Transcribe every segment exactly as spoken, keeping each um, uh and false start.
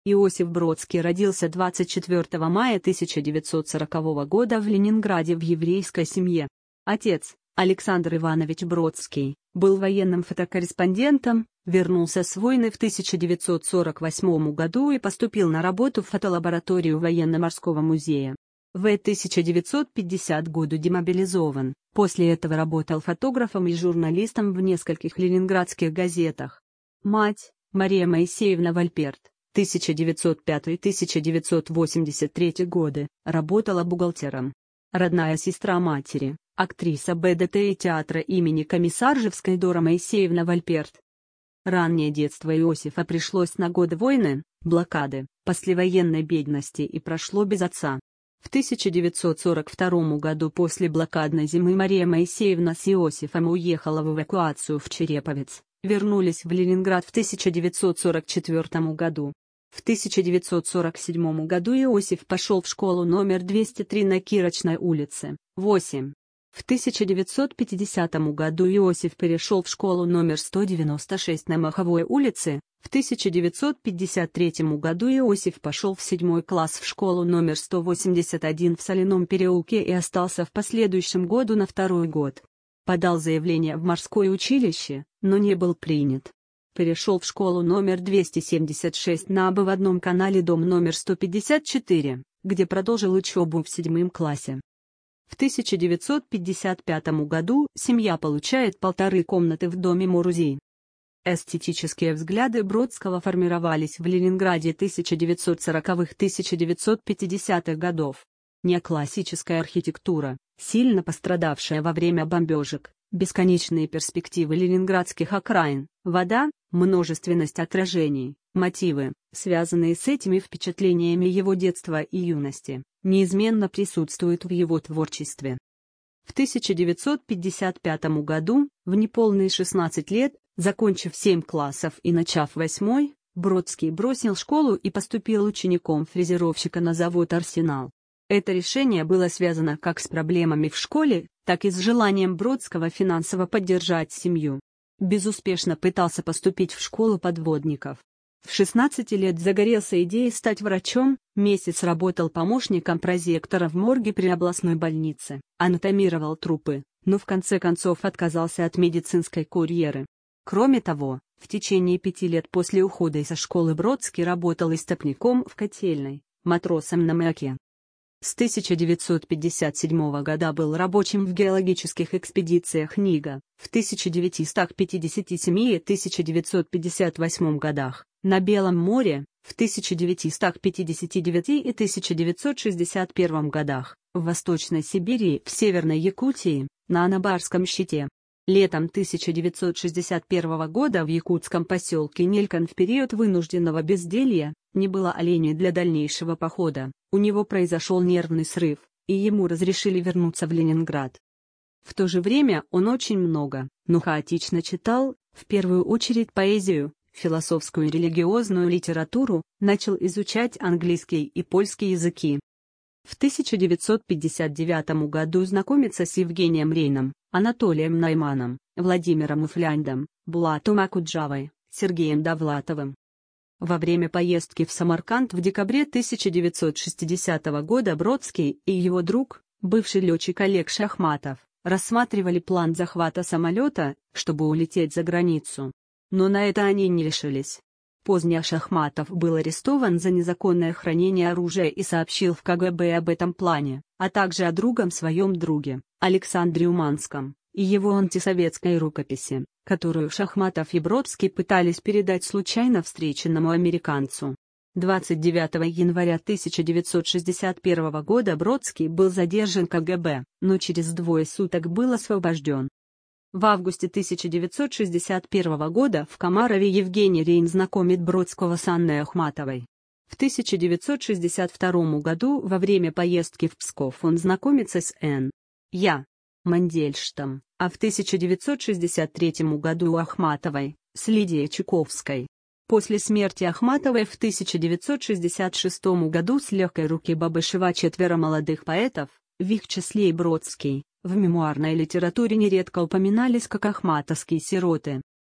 Иосиф Бродский родился двадцать четвёртого мая тысяча девятьсот сорокового года в Ленинграде в еврейской семье. Отец, Александр Иванович Бродский, был военным фотокорреспондентом, вернулся с войны в тысяча девятьсот сорок восьмом году и поступил на работу в фотолабораторию военно-морского музея. В тысяча девятьсот пятидесятом году демобилизован, после этого работал фотографом и журналистом в нескольких ленинградских газетах. Мать, Мария Моисеевна Вальперт, тысяча девятьсот пятый — тысяча девятьсот восемьдесят третий годы, работала бухгалтером. Родная сестра матери, актриса БДТ и театра имени Комиссаржевской Дора Моисеевна Вальперт. Раннее детство Иосифа пришлось на годы войны, блокады, послевоенной бедности и прошло без отца. В тысяча девятьсот сорок втором году после блокадной зимы Мария Моисеевна с Иосифом уехала в эвакуацию в Череповец, вернулись в Ленинград в тысяча девятьсот сорок четвёртом году. В тысяча девятьсот сорок седьмом году Иосиф пошел в школу номер двести три на Кирочной улице, восемь. В тысяча девятьсот пятидесятом году Иосиф перешел в школу номер сто девяносто шесть на Маховой улице. В тысяча девятьсот пятьдесят третьем году Иосиф пошел в седьмой класс в школу номер сто восемьдесят один в Соляном переулке и остался в последующем году на второй год. Подал заявление в морское училище, но не был принят. Перешел в школу номер двести семьдесят шесть на обводном канале дом номер сто пятьдесят четыре, где продолжил учебу в седьмом классе. В тысяча девятьсот пятьдесят пятом году семья получает полторы комнаты в доме Мурузии. Эстетические взгляды Бродского формировались в Ленинграде тысяча девятьсот сороковых — тысяча девятьсот пятидесятых годов. Неоклассическая архитектура, сильно пострадавшая во время бомбежек, бесконечные перспективы ленинградских окраин, вода, множественность отражений, мотивы, связанные с этими впечатлениями его детства и юности, неизменно присутствуют в его творчестве. В тысяча девятьсот пятьдесят пятом году, в неполные шестнадцать лет, закончив семь классов и начав восьмой, Бродский бросил школу и поступил учеником фрезеровщика на завод «Арсенал». Это решение было связано как с проблемами в школе, так и с желанием Бродского финансово поддержать семью. Безуспешно пытался поступить в школу подводников. В шестнадцать лет загорелся идеей стать врачом, месяц работал помощником прозектора в морге при областной больнице, анатомировал трупы, но в конце концов отказался от медицинской карьеры. Кроме того, в течение пяти лет после ухода из школы Бродский работал истопником в котельной, матросом на маяке. С тысяча девятьсот пятьдесят седьмого года был рабочим в геологических экспедициях НИГА, в тысяча девятьсот пятьдесят седьмом — тысяча девятьсот пятьдесят восьмом годах, на Белом море, в тысяча девятьсот пятьдесят девятом и тысяча девятьсот шестьдесят первом годах, в Восточной Сибири, в Северной Якутии, на Анабарском щите. Летом тысяча девятьсот шестьдесят первого года в якутском поселке Нелькан в период вынужденного безделья, не было оленей для дальнейшего похода, у него произошел нервный срыв, и ему разрешили вернуться в Ленинград. В то же время он очень много, но хаотично читал, в первую очередь поэзию, философскую и религиозную литературу, начал изучать английский и польский языки. В тысяча девятьсот пятьдесят девятом году знакомится с Евгением Рейном, Анатолием Найманом, Владимиром Уфляндом, Булатом Акуджавой, Сергеем Довлатовым. Во время поездки в Самарканд в декабре тысяча девятьсот шестидесятого года Бродский и его друг, бывший летчик Олег Шахматов, рассматривали план захвата самолета, чтобы улететь за границу. Но на это они не решились. Позднее Шахматов был арестован за незаконное хранение оружия и сообщил в ка гэ бэ об этом плане, а также о другом своем друге, Александре Уманском, и его антисоветской рукописи, которую Шахматов и Бродский пытались передать случайно встреченному американцу. двадцать девятого января тысяча девятьсот шестьдесят первого года Бродский был задержан ка гэ бэ, но через двое суток был освобожден. В августе тысяча девятьсот шестьдесят первого года в Комарове Евгений Рейн знакомит Бродского с Анной Ахматовой. В тысяча девятьсот шестьдесят втором году во время поездки в Псков он знакомится с Н. Я. Мандельштам, а в тысяча девятьсот шестьдесят третьем году у Ахматовой, с Лидией Чуковской. После смерти Ахматовой в тысяча девятьсот шестьдесят шестом году с легкой руки Бабышева четверо молодых поэтов, в их числе и Бродский, в мемуарной литературе нередко упоминались как ахматовские сироты.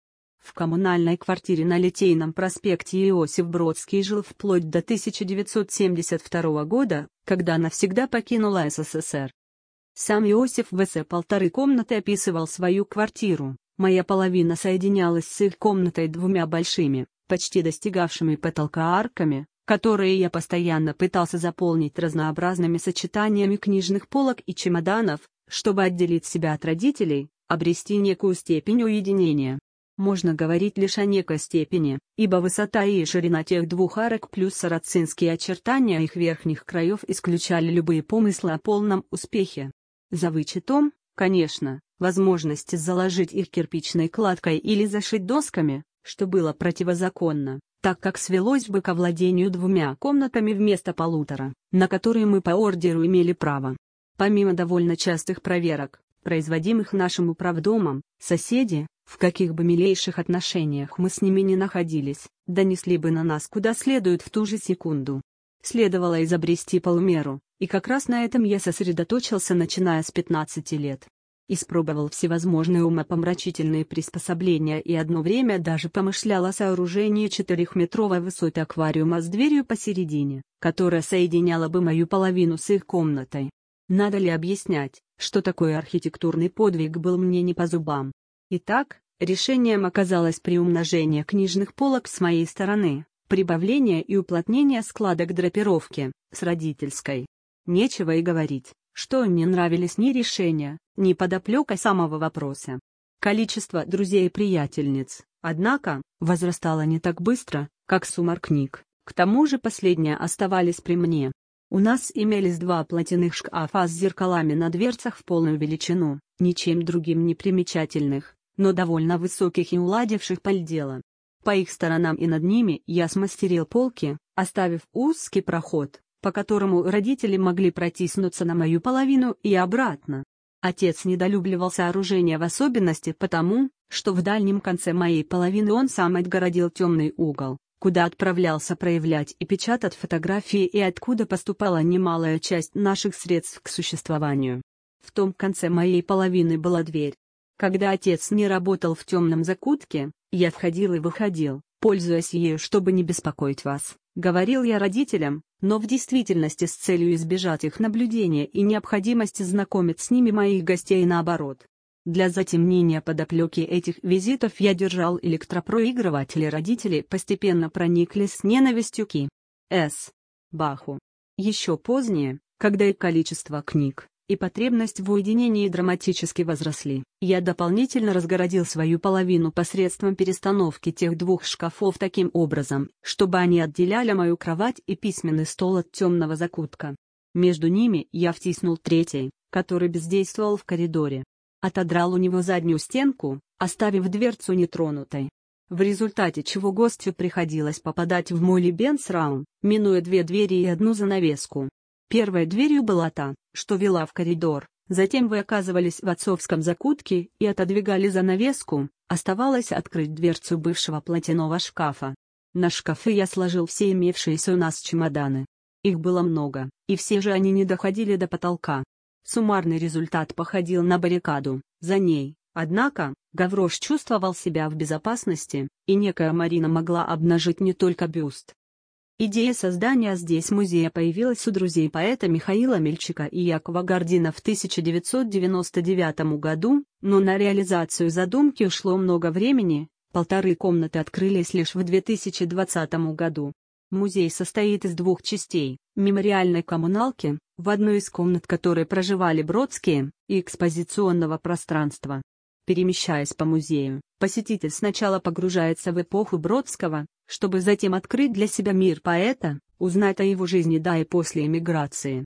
В коммунальной квартире на Литейном проспекте Иосиф Бродский жил вплоть до тысяча девятьсот семьдесят второго года, когда навсегда покинула СССР. Сам Иосиф в эссе «Полторы комнаты» описывал свою квартиру. Моя половина соединялась с их комнатой двумя большими, почти достигавшими потолка арками, которые я постоянно пытался заполнить разнообразными сочетаниями книжных полок и чемоданов, чтобы отделить себя от родителей, обрести некую степень уединения. Можно говорить лишь о некой степени, ибо высота и ширина тех двух арок плюс сарацинские очертания их верхних краев исключали любые помыслы о полном успехе. За вычетом, конечно, возможности заложить их кирпичной кладкой или зашить досками, что было противозаконно, так как свелось бы ко владению двумя комнатами вместо полутора, на которые мы по ордеру имели право. Помимо довольно частых проверок, производимых нашим управдомом, соседи, в каких бы милейших отношениях мы с ними ни находились, донесли бы на нас куда следует в ту же секунду. Следовало изобрести полумеру, и как раз на этом я сосредоточился, начиная с пятнадцати лет. Испробовал всевозможные умопомрачительные приспособления и одно время даже помышлял о сооружении четырехметровой высоты аквариума с дверью посередине, которая соединяла бы мою половину с их комнатой. Надо ли объяснять, что такой архитектурный подвиг был мне не по зубам? Итак, решением оказалось приумножение книжных полок с моей стороны, прибавление и уплотнение складок драпировки, с родительской. Нечего и говорить, что им не нравились ни решения, ни подоплека самого вопроса. Количество друзей и приятельниц, однако, возрастало не так быстро, как сумма книг, к тому же последние оставались при мне. У нас имелись два платяных шкафа с зеркалами на дверцах в полную величину, ничем другим не примечательных, но довольно высоких и уладивших польдело. По их сторонам и над ними я смастерил полки, оставив узкий проход, по которому родители могли протиснуться на мою половину и обратно. Отец недолюбливал сооружение в особенности потому, что в дальнем конце моей половины он сам отгородил темный угол, куда отправлялся проявлять и печатать фотографии и откуда поступала немалая часть наших средств к существованию. В том конце моей половины была дверь. Когда отец не работал в темном закутке, я входил и выходил, пользуясь ею, чтобы не беспокоить вас, говорил я родителям, но в действительности с целью избежать их наблюдения и необходимости знакомить с ними моих гостей наоборот. Для затемнения подоплеки этих визитов я держал электропроигрыватели. Родители постепенно прониклись с ненавистью к С. Баху. Еще позднее, когда и количество книг, и потребность в уединении драматически возросли, я дополнительно разгородил свою половину посредством перестановки тех двух шкафов таким образом, чтобы они отделяли мою кровать и письменный стол от темного закутка. Между ними я втиснул третий, который бездействовал в коридоре. Отодрал у него заднюю стенку, оставив дверцу нетронутой. В результате чего гостю приходилось попадать в мой лебенсраум, минуя две двери и одну занавеску. Первой дверью была та, что вела в коридор, затем вы оказывались в отцовском закутке и отодвигали занавеску, оставалось открыть дверцу бывшего платяного шкафа. На шкафы я сложил все имевшиеся у нас чемоданы. Их было много, и все же они не доходили до потолка. Суммарный результат походил на баррикаду, за ней, однако, Гаврош чувствовал себя в безопасности, и некая Марина могла обнажить не только бюст. Идея создания здесь музея появилась у друзей поэта Михаила Мельчика и Якова Гордина в тысяча девятьсот девяносто девятом году, но на реализацию задумки ушло много времени, полторы комнаты открылись лишь в две тысячи двадцатом году. Музей состоит из двух частей: мемориальной коммуналки, в одной из комнат которой проживали Бродские, и экспозиционного пространства. Перемещаясь по музею, посетитель сначала погружается в эпоху Бродского, чтобы затем открыть для себя мир поэта, узнать о его жизни до и после эмиграции.